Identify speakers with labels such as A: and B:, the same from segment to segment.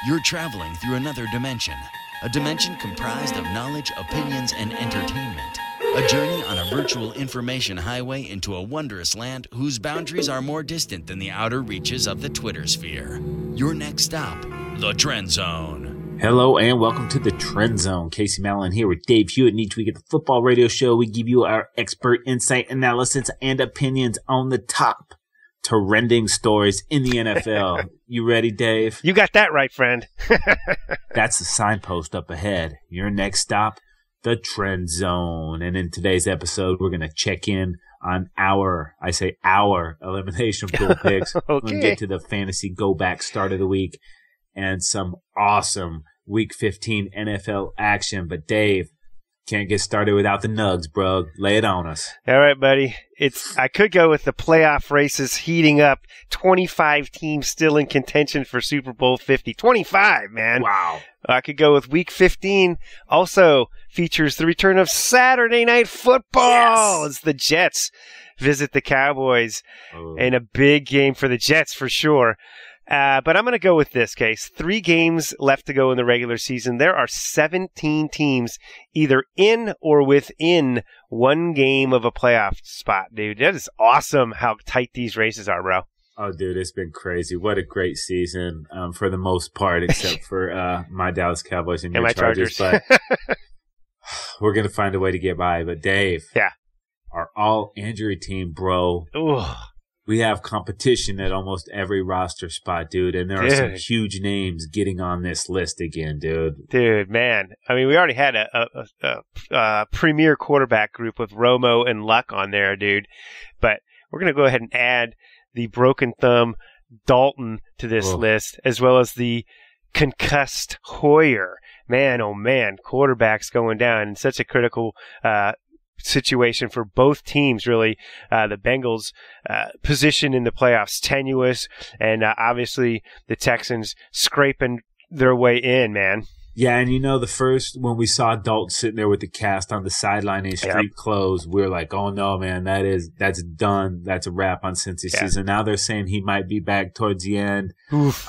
A: You're traveling through another dimension. A dimension comprised of knowledge, opinions, and entertainment. A journey on a virtual information highway into a wondrous land whose boundaries are more distant than the outer reaches of the Twitter sphere. Your next stop, the Trend Zone.
B: Hello and welcome to the Trend Zone. Casey Mallon here with Dave Hewitt, and each week at the Football Radio Show, we give you our expert insight, analysis, and opinions on the top trending stories in the NFL. You ready, Dave?
C: You got that right, friend.
B: That's the signpost up ahead. Your next stop, the Trend Zone. And in today's episode, we're going to check in on our elimination pool picks.
C: Okay.
B: We're going to get to the fantasy go-back start of the week and some awesome Week 15 NFL action. But Dave, can't get started without the nugs, bro. Lay it on us.
C: All right, buddy. I could go with the playoff races heating up. 25 teams still in contention for Super Bowl 50. 25, man.
B: Wow.
C: I could go with Week 15. Also features the return of Saturday Night Football.
B: Yes.
C: As the Jets visit the Cowboys. And a big game for the Jets for sure. But I'm going to go with this case. 3 games left to go in the regular season. There are 17 teams either in or within 1 game of a playoff spot, dude. That is awesome how tight these races are, bro.
B: Oh, dude, it's been crazy. What a great season for the most part, except for my Dallas Cowboys and your
C: my
B: Chargers.
C: Chargers.
B: But we're going to find a way to get by. But, Dave,
C: Yeah.
B: our all-injury team, bro.
C: Ooh.
B: We have competition at almost every roster spot, dude, and there are some huge names getting on this list again, dude.
C: Dude, man. I mean, we already had a premier quarterback group with Romo and Luck on there, dude. But we're going to go ahead and add the broken thumb Dalton to this list, as well as the concussed Hoyer. Man, oh man, quarterbacks going down in such a critical situation for both teams, really. The Bengals' position in the playoffs tenuous, and obviously the Texans scraping their way in, man.
B: Yeah, and when we saw Dalton sitting there with the cast on the sideline in street clothes, we were like, oh no, man, that's done. That's a wrap on Cincy season. Now they're saying he might be back towards the end.
C: Oof.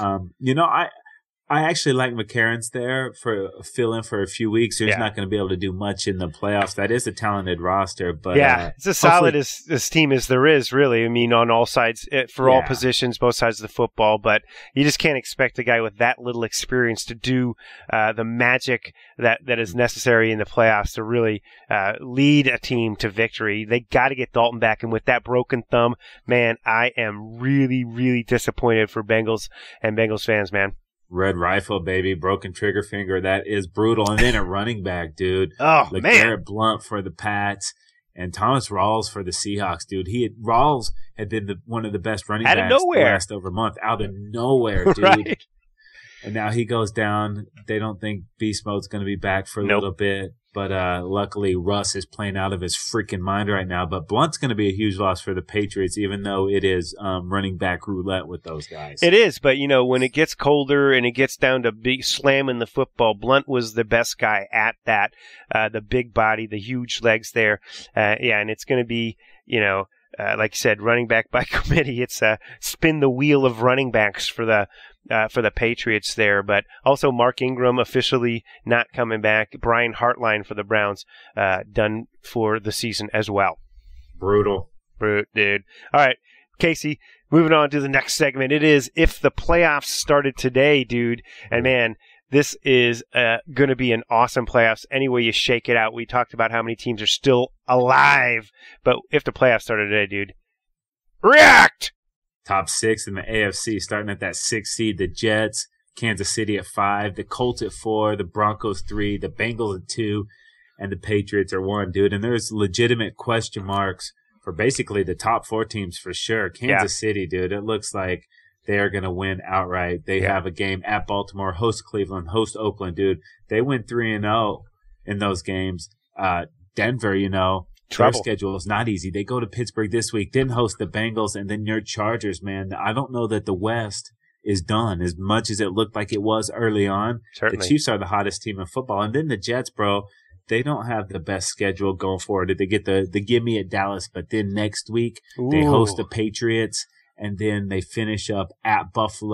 B: I actually like McCarron's there for fill in for a few weeks. He's not going to be able to do much in the playoffs. That is a talented roster, but
C: it's as solid as this team as there is, really. I mean, on all sides, for all positions, both sides of the football. But you just can't expect a guy with that little experience to do the magic that is necessary in the playoffs to really lead a team to victory. They got to get Dalton back, and with that broken thumb, man, I am really, really disappointed for Bengals and Bengals fans, man.
B: Red rifle, baby, broken trigger finger. That is brutal. And then a running back, dude.
C: Oh,
B: like
C: man.
B: Garrett Blunt for the Pats and Thomas Rawls for the Seahawks, dude. Rawls had been one of the best running backs the last over month. Out of nowhere, dude.
C: Right.
B: And now he goes down. They don't think Beast Mode's going to be back for a little bit. But luckily, Russ is playing out of his freaking mind right now. But Blunt's going to be a huge loss for the Patriots, even though it is running back roulette with those guys.
C: It is, but, when it gets colder and it gets down to big slamming the football, Blunt was the best guy at that. The big body, the huge legs there. And it's going to be, like you said, running back by committee. It's spin the wheel of running backs for the Patriots there, but also Mark Ingram officially not coming back. Brian Hartline for the Browns done for the season as well.
B: Brutal,
C: dude. All right, Casey, moving on to the next segment. It is If the Playoffs Started Today, dude. And man, this is going to be an awesome playoffs any way you shake it out. We talked about how many teams are still alive, but if the playoffs started today, dude, react!
B: Top 6 in the AFC, starting at that 6th seed, the Jets, Kansas City at 5, the Colts at 4, the Broncos 3, the Bengals at 2, and the Patriots are 1, dude. And there's legitimate question marks for basically the top 4 teams for sure. Kansas City, dude, it looks like they are going to win outright. They have a game at Baltimore, host Cleveland, host Oakland, dude. They went 3-0 in those games. Denver, their schedule is not easy. They go to Pittsburgh this week, then host the Bengals, and then your Chargers, man. I don't know that the West is done as much as it looked like it was early on.
C: Certainly.
B: The Chiefs are the hottest team in football. And then the Jets, bro, they don't have the best schedule going forward. They get the gimme at Dallas, but then next week they host the Patriots, and then they finish up at Buffalo,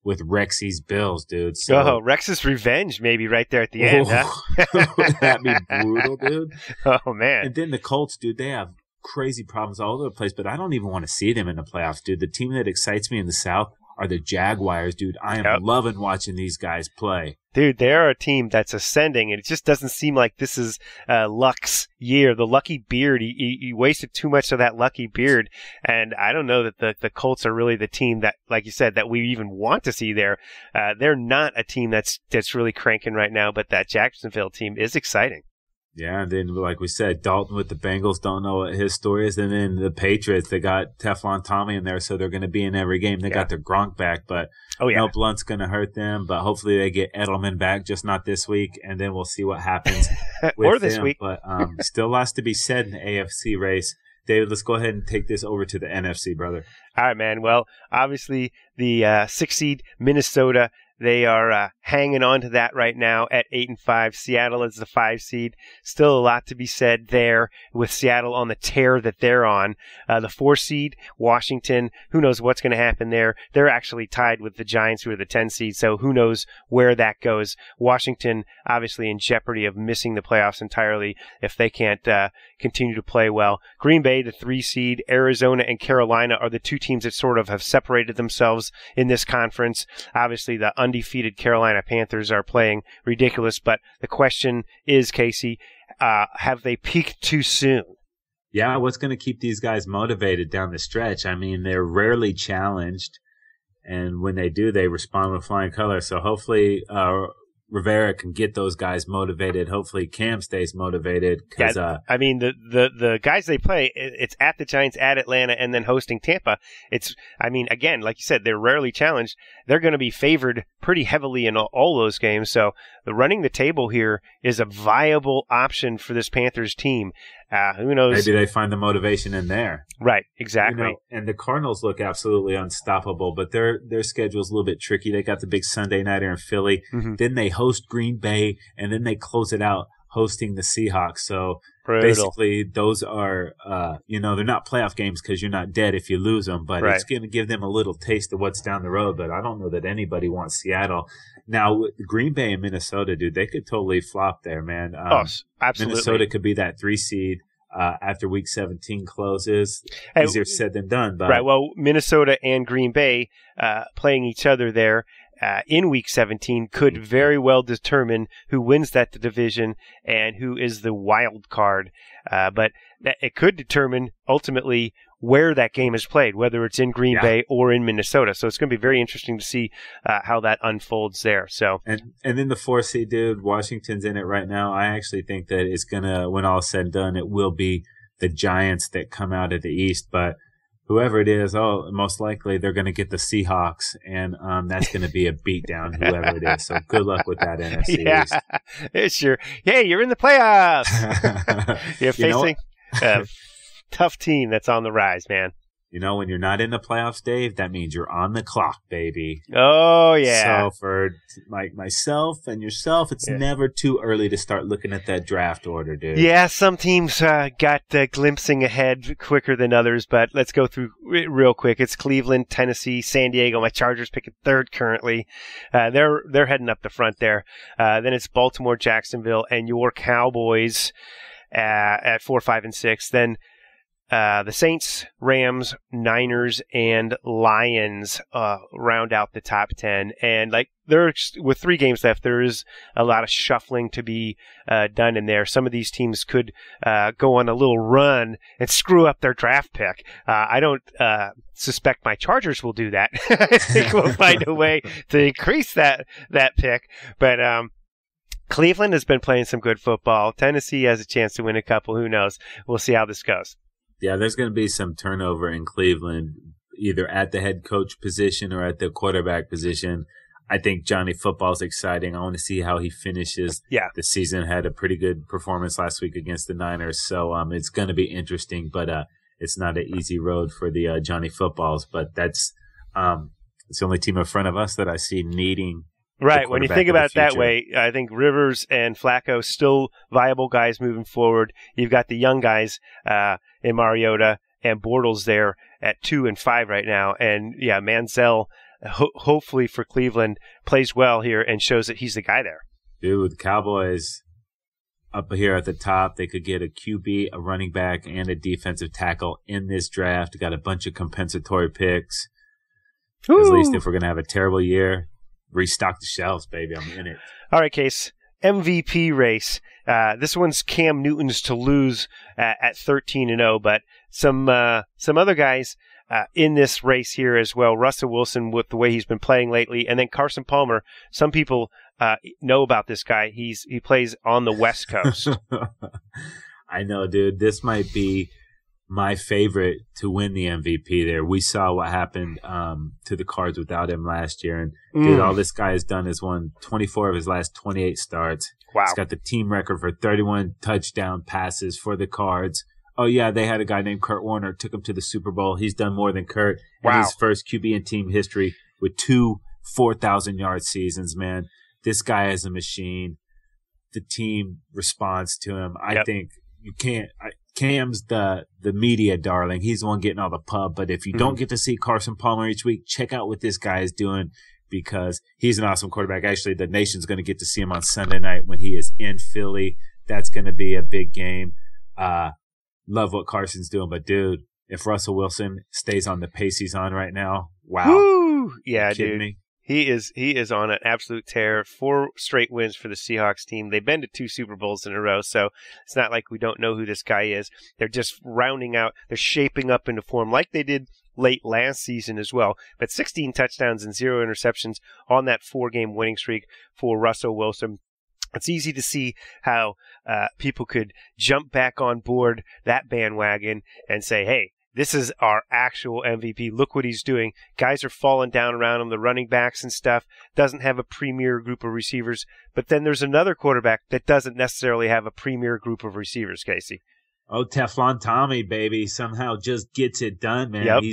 B: with Rexy's Bills, dude. So,
C: Oh, Rex's revenge maybe right there at the end, huh?
B: Would that be brutal, dude?
C: Oh, man.
B: And then the Colts, dude, they have crazy problems all over the place, but I don't even want to see them in the playoffs, dude. The team that excites me in the South are the Jaguars, dude. I am loving watching these guys play.
C: Dude, they're a team that's ascending, and it just doesn't seem like this is Luck's year. The Lucky Beard, he wasted too much of that Lucky Beard, and I don't know that the Colts are really the team that, like you said, that we even want to see there. They're not a team that's really cranking right now, but that Jacksonville team is exciting.
B: Yeah, and then like we said, Dalton with the Bengals, don't know what his story is. And then the Patriots, they got Teflon Tommy in there, so they're going to be in every game. They got their Gronk back, but no Blunt's going to hurt them. But hopefully they get Edelman back, just not this week, and then we'll see what happens with
C: or this
B: them.
C: week.
B: But still lots to be said in the AFC race. David, let's go ahead and take this over to the NFC, brother.
C: All right, man. Well, obviously the 6 seed Minnesota, they are hanging on to that right now at 8-5. Seattle is the 5 seed. Still a lot to be said there with Seattle on the tear that they're on. The 4 seed, Washington, who knows what's going to happen there. They're actually tied with the Giants, who are the 10 seed, so who knows where that goes. Washington, obviously in jeopardy of missing the playoffs entirely if they can't continue to play well. Green Bay, the 3 seed. Arizona and Carolina are the 2 teams that sort of have separated themselves in this conference. Obviously, the undefeated Carolina Panthers are playing ridiculous, but the question is, Casey, have they peaked too soon?
B: Yeah, what's going to keep these guys motivated down the stretch? I mean, they're rarely challenged, and when they do, they respond with flying colors. So hopefully Rivera can get those guys motivated. Hopefully Cam stays motivated.
C: I mean, the guys they play, it's at the Giants, at Atlanta, and then hosting Tampa. Again, like you said, they're rarely challenged. They're going to be favored pretty heavily in all those games. So the running the table here is a viable option for this Panthers team. Who knows?
B: Maybe they find the motivation in there.
C: Right, exactly.
B: And the Cardinals look absolutely unstoppable, but their schedule's a little bit tricky. They got the big Sunday nighter in Philly. Mm-hmm. Then they host Green Bay, and then they close it out hosting the Seahawks. So basically, those are, they're not playoff games because you're not dead if you lose them, but it's going to give them a little taste of what's down the road. But I don't know that anybody wants Seattle. Now, with Green Bay and Minnesota, dude, they could totally flop there, man.
C: Absolutely.
B: Minnesota could be that 3 seed. After Week 17 closes, easier said than done. But.
C: Right. Well, Minnesota and Green Bay playing each other there in Week 17 could very well determine who wins that division and who is the wild card. But it could determine ultimately where that game is played, whether it's in Green Bay or in Minnesota. So it's going to be very interesting to see how that unfolds there. So
B: and then the 4 seed, dude, Washington's in it right now. I actually think that it's going to, when all is said and done, it will be the Giants that come out of the East. But whoever it is, most likely they're going to get the Seahawks, and that's going to be a beatdown, whoever it is. So good luck with that NFC East.
C: It's you're in the playoffs. You're facing tough team that's on the rise, man.
B: You know, when you're not in the playoffs, Dave, that means you're on the clock, baby.
C: Oh, yeah.
B: So for myself and yourself, it's never too early to start looking at that draft order, dude.
C: Yeah, some teams got glimpsing ahead quicker than others, but let's go through it real quick. It's Cleveland, Tennessee, San Diego. My Chargers picking 3rd currently. They're heading up the front there. Then it's Baltimore, Jacksonville, and your Cowboys at 4, 5, and 6. Then the Saints, Rams, Niners, and Lions round out the top 10. And with 3 games left, there is a lot of shuffling to be done in there. Some of these teams could go on a little run and screw up their draft pick. I don't suspect my Chargers will do that. I think we'll find a way to increase that pick. But Cleveland has been playing some good football. Tennessee has a chance to win a couple. Who knows? We'll see how this goes.
B: Yeah, there's going to be some turnover in Cleveland, either at the head coach position or at the quarterback position. I think Johnny Football's exciting. I want to see how he finishes the season. Had a pretty good performance last week against the Niners, so it's going to be interesting. But it's not an easy road for the Johnny Footballs. But that's it's the only team in front of us that I see needing.
C: Right. When you think about it that way, I think Rivers and Flacco still viable guys moving forward. You've got the young guys in Mariota and Bortles there at 2 and 5 right now. And Manziel hopefully for Cleveland, plays well here and shows that he's the guy there.
B: Dude, with the Cowboys up here at the top, they could get a QB, a running back, and a defensive tackle in this draft. Got a bunch of compensatory picks. At least if we're going to have a terrible year, restock the shelves, baby. I'm in it.
C: All right, Case. MVP race. This one's Cam Newton's to lose at 13-0, but some other guys in this race here as well. Russell Wilson with the way he's been playing lately, and then Carson Palmer. Some people know about this guy. He plays on the West Coast.
B: I know, dude. This might be my favorite to win the MVP there. We saw what happened to the Cards without him last year. And, dude, all this guy has done is won 24 of his last 28 starts.
C: Wow.
B: He's got the team record for 31 touchdown passes for the Cards. Oh, yeah, they had a guy named Kurt Warner, took him to the Super Bowl. He's done more than Kurt.
C: Wow.
B: And his first QB in team history with 2 4,000-yard seasons, man. This guy is a machine. The team responds to him. I think you can't Cam's the media darling. He's the one getting all the pub. But if you don't get to see Carson Palmer each week, check out what this guy is doing because he's an awesome quarterback. Actually, the nation's going to get to see him on Sunday night when he is in Philly. That's going to be a big game. Love what Carson's doing. But, dude, if Russell Wilson stays on the pace he's on right now, wow.
C: Woo! Yeah,
B: dude.
C: Me? He is on an absolute tear. 4 straight wins for the Seahawks team. They've been to 2 Super Bowls in a row, so it's not like we don't know who this guy is. They're just rounding out. They're shaping up into form like they did late last season as well. But 16 touchdowns and 0 interceptions on that 4-game winning streak for Russell Wilson. It's easy to see how people could jump back on board that bandwagon and say, hey, this is our actual MVP. Look what he's doing. Guys are falling down around him, the running backs and stuff. Doesn't have a premier group of receivers. But then there's another quarterback that doesn't necessarily have a premier group of receivers, Casey.
B: Oh, Teflon Tommy, baby. Somehow just gets it done, man.
C: Yep.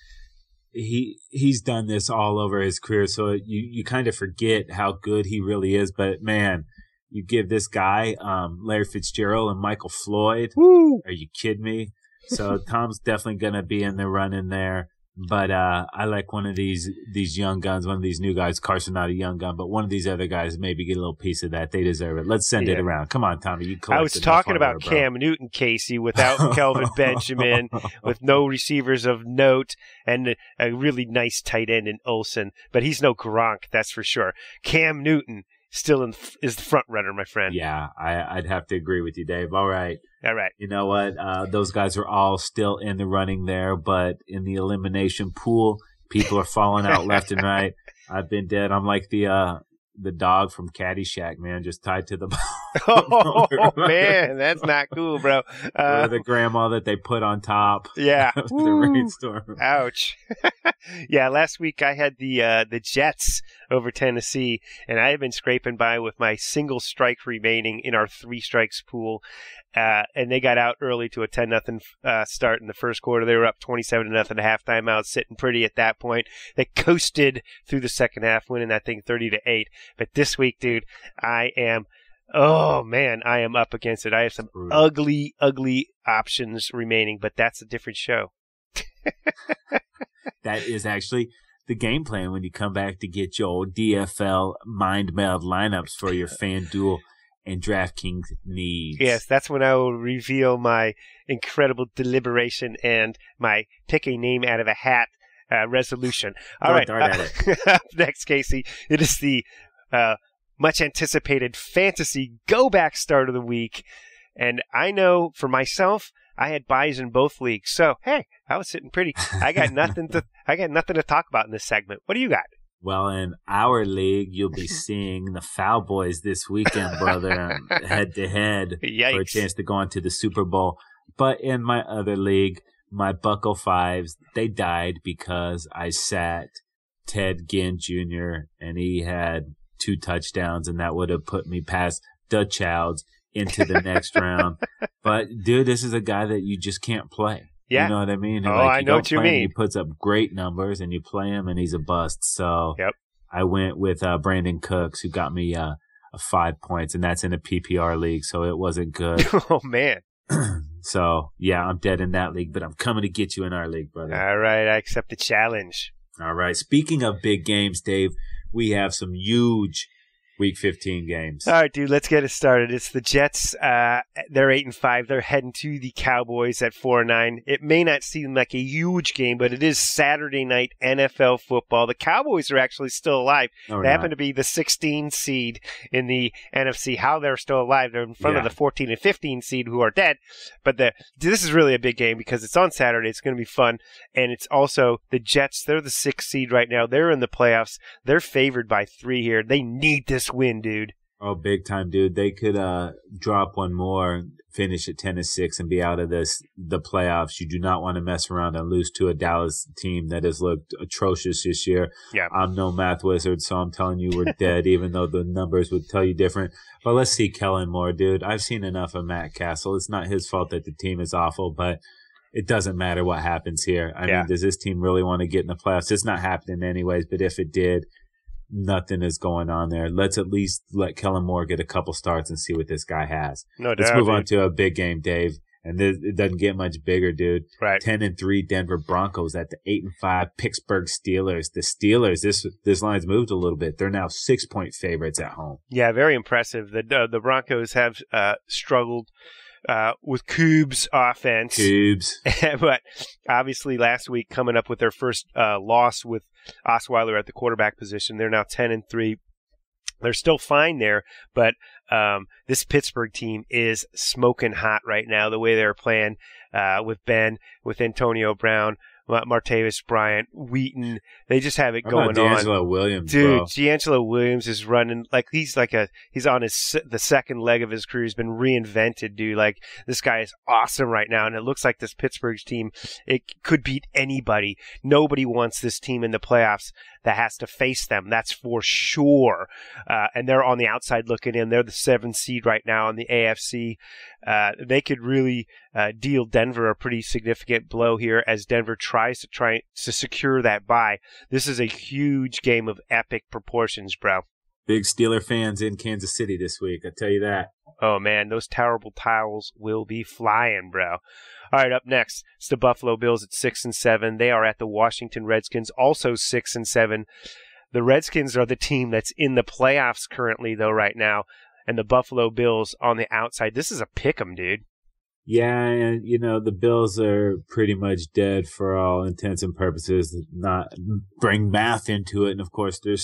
B: He's done this all over his career, so you kind of forget how good he really is. But, man, you give this guy Larry Fitzgerald and Michael Floyd.
C: Woo!
B: Are you kidding me? So Tom's definitely going to be in the running there. But I like one of these young guns, one of these new guys. Carson, not a young gun, but one of these other guys maybe get a little piece of that. They deserve it. Let's send it around. Come on, Tommy. You
C: I was talking about Cam Newton, Casey, without Kelvin Benjamin, with no receivers of note, and a really nice tight end in Olsen. But he's no Gronk, that's for sure. Cam Newton still is the front runner, my friend.
B: Yeah, I'd have to agree with you, Dave. All right. You know what? Those guys are all still in the running there, but in the elimination pool, people are falling out left and right. I've been dead. I'm like the dog from Caddyshack, man, just tied to the ball.
C: Oh, man, that's not cool, bro.
B: Or the grandma that they put on top.
C: Yeah.
B: Of the rainstorm.
C: Ouch. Yeah, last week I had the Jets over Tennessee, and I have been scraping by with my single strike remaining in our 3 strikes pool. And they got out early to a 10-0 start in the first quarter. They were up 27-0 at halftime. I was sitting pretty at that point. They coasted through the second half, winning that thing 30-8. But this week, dude, I am up against it. I have some ugly options remaining, but that's a different show.
B: That is actually the game plan when you come back to get your DFL mind meld lineups for your FanDuel and DraftKings needs.
C: Yes, that's when I will reveal my incredible deliberation and my pick a name out of a hat resolution. All right. Up next, Casey, it is the much anticipated fantasy go back start of the week. And I know for myself, I had buys in both leagues. So, hey, I was sitting pretty. I got nothing to talk about in this segment. What do you got?
B: Well, in our league, you'll be seeing the Foul Boys this weekend, brother, head-to-head for a chance to go on to the Super Bowl. But in my other league, my Bucko Fives, they died because I sat Ted Ginn Jr., and he had 2 touchdowns, and that would have put me past the Childs into the next round. But, dude, this is a guy that you just can't play.
C: Yeah.
B: You know what I mean?
C: I know what you mean.
B: He puts up great numbers, and you play him, and he's a bust. So I went with Brandon Cooks, who got me 5 points, and that's in a PPR league, so it wasn't good.
C: Oh, man.
B: So, yeah, I'm dead in that league, but I'm coming to get you in our league, brother.
C: All right, I accept the challenge.
B: All right. Speaking of big games, Dave, we have some huge Week 15 games.
C: All right, dude, let's get it started. It's the Jets. They're 8-5. They're heading to the Cowboys at 4-9. It may not seem like a huge game, but it is Saturday night NFL football. The Cowboys are actually still alive. They happen to be the 16 seed in the NFC. How they're still alive? They're in front of the 14 and 15 seed who are dead. But this is really a big game because it's on Saturday. It's going to be fun. And it's also the Jets. They're the 6th seed right now. They're in the playoffs. They're favored by 3 here. They need this win, dude.
B: Oh, big time, dude. They could drop one more, finish at 10-6, and be out of the playoffs. You do not want to mess around and lose to a Dallas team that has looked atrocious this year.
C: Yeah.
B: I'm no math wizard, so I'm telling you we're dead, even though the numbers would tell you different. But let's see Kellen Moore, dude. I've seen enough of Matt Castle. It's not his fault that the team is awful, but it doesn't matter what happens here. I mean, does this team really want to get in the playoffs? It's not happening anyways, but if it did, nothing is going on there. Let's at least let Kellen Moore get a couple starts and see what this guy has.
C: No doubt.
B: Let's move on to a big game, Dave. And it doesn't get much bigger, dude.
C: Right.
B: 10-3 Denver Broncos at the 8-5 Pittsburgh Steelers. The Steelers, this line's moved a little bit. They're now 6-point favorites at home.
C: Yeah, very impressive. The Broncos have struggled with Coob's offense. But obviously last week coming up with their first loss with Osweiler at the quarterback position. They're now 10-3. They're still fine there, but this Pittsburgh team is smoking hot right now, the way they're playing with Ben, with Antonio Brown, Martavis Bryant, Wheaton. They just have it going on.
B: D'Angelo Williams,
C: dude.
B: bro.
C: D'Angelo Williams is running like he's on the second leg of his career. He's been reinvented, dude. Like this guy is awesome right now, and it looks like this Pittsburgh team, it could beat anybody. Nobody wants this team in the playoffs that has to face them. That's for sure. And they're on the outside looking in. They're the 7th seed right now in the AFC. They could really deal Denver a pretty significant blow here as Denver tries to secure that bye. This is a huge game of epic proportions, bro.
B: Big Steeler fans in Kansas City this week, I tell you that.
C: Oh, man, those terrible towels will be flying, bro. All right, up next, it's the Buffalo Bills at 6-7. They are at the Washington Redskins, also 6-7. The Redskins are the team that's in the playoffs currently, though, right now, and the Buffalo Bills on the outside. This is a pick'em, dude.
B: Yeah, and the Bills are pretty much dead for all intents and purposes. Not bring math into it, and of course they're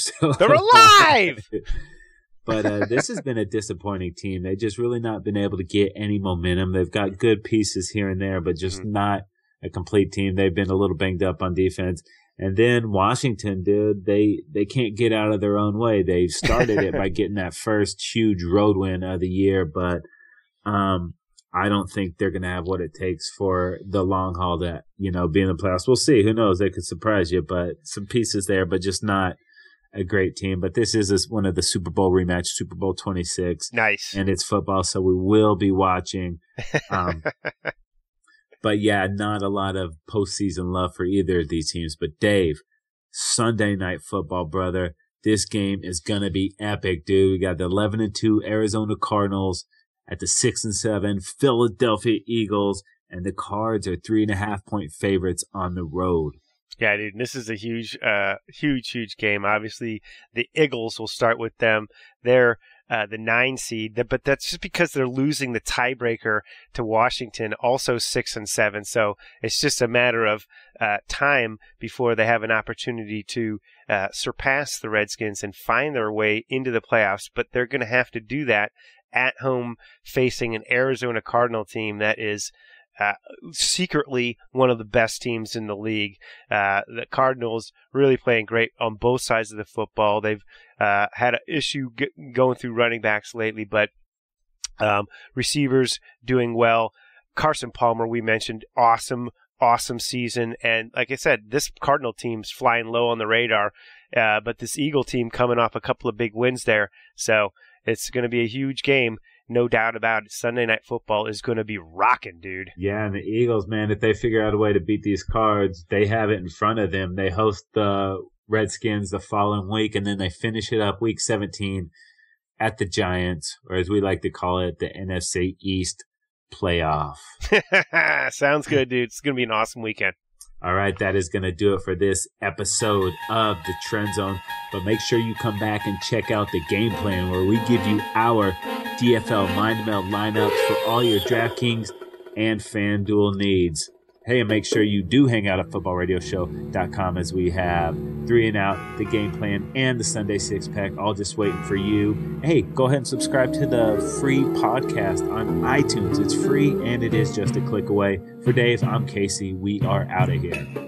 C: alive.
B: But this has been a disappointing team. They've just really not been able to get any momentum. They've got good pieces here and there, but just not a complete team. They've been a little banged up on defense. And then Washington, dude, they can't get out of their own way. They started it by getting that first huge road win of the year, but I don't think they're going to have what it takes for the long haul to, be in the playoffs. We'll see. Who knows? They could surprise you, but some pieces there, but just not a great team. But this is one of the Super Bowl rematch, Super Bowl 26.
C: Nice.
B: And it's football, so we will be watching. But yeah, not a lot of postseason love for either of these teams. But Dave, Sunday night football, brother. This game is going to be epic, dude. We got the 11-2 Arizona Cardinals at the 6-7 Philadelphia Eagles, and the Cards are 3.5-point favorites on the road.
C: Yeah, dude, this is a huge game. Obviously, the Eagles will start with them. They're the 9 seed, but that's just because they're losing the tiebreaker to Washington, also 6-7. So it's just a matter of time before they have an opportunity to surpass the Redskins and find their way into the playoffs. But they're going to have to do that at home, facing an Arizona Cardinal team that is secretly one of the best teams in the league. The Cardinals really playing great on both sides of the football. They've had an issue going through running backs lately, but receivers doing well. Carson Palmer, we mentioned, awesome season. And like I said, this Cardinal team's flying low on the radar, but this Eagle team coming off a couple of big wins there. So it's going to be a huge game. No doubt about it. Sunday Night Football is going to be rocking, dude.
B: Yeah, and the Eagles, man, if they figure out a way to beat these Cards, they have it in front of them. They host the Redskins the following week, and then they finish it up week 17 at the Giants, or as we like to call it, the NFC East playoff.
C: Sounds good, dude. It's going to be an awesome weekend.
B: All right, that is going to do it for this episode of The Trend Zone. But make sure you come back and check out the game plan where we give you our DFL mind-meld lineups for all your DraftKings and FanDuel needs. Hey, and make sure you do hang out at footballradioshow.com as we have 3 and Out, the game plan, and the Sunday Six-Pack all just waiting for you. Hey, go ahead and subscribe to the free podcast on iTunes. It's free, and it is just a click away. For Dave, I'm Casey. We are out of here.